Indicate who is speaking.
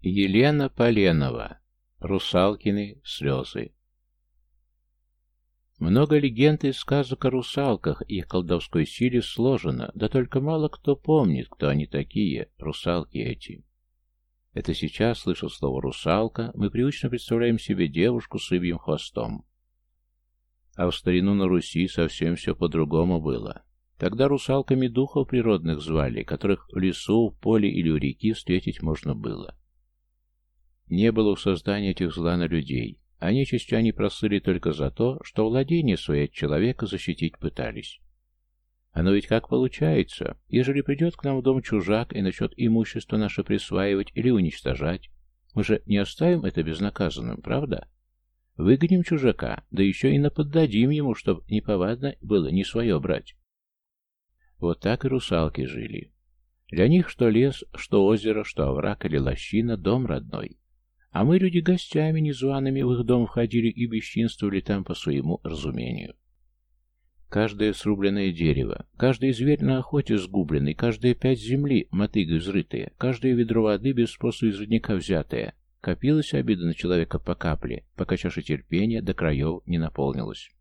Speaker 1: Елена Поленова. Русалкины слезы. Много легенд и сказок о русалках и их колдовской силе сложено, да только мало кто помнит, кто они такие, русалки эти. Это сейчас, слыша слово «русалка», мы привычно представляем себе девушку с рыбьим хвостом. А в старину на Руси совсем все по-другому было. Тогда русалками духов природных звали, которых в лесу, в поле или у реки встретить можно было. Не было у создания этих зла на людей, а нечистью они прослыли только за то, что владение свое от человека защитить пытались. Оно ведь как получается, ежели придет к нам в дом чужак и начнет имущество наше присваивать или уничтожать, мы же не оставим это безнаказанным, правда? Выгоним чужака, да еще и наподдадим ему, чтоб неповадно было не свое брать. Вот так и русалки жили. Для них что лес, что озеро, что овраг или лощина — дом родной. А мы, люди, гостями незваными в их дом входили и бесчинствовали там по своему разумению. Каждое срубленное дерево, каждый зверь на охоте сгубленный, каждая пять земли мотыгой взрытая, каждое ведро воды без спросу из родника взятое, копилась обида на человека по капле, пока чаша терпения до краев не наполнилась.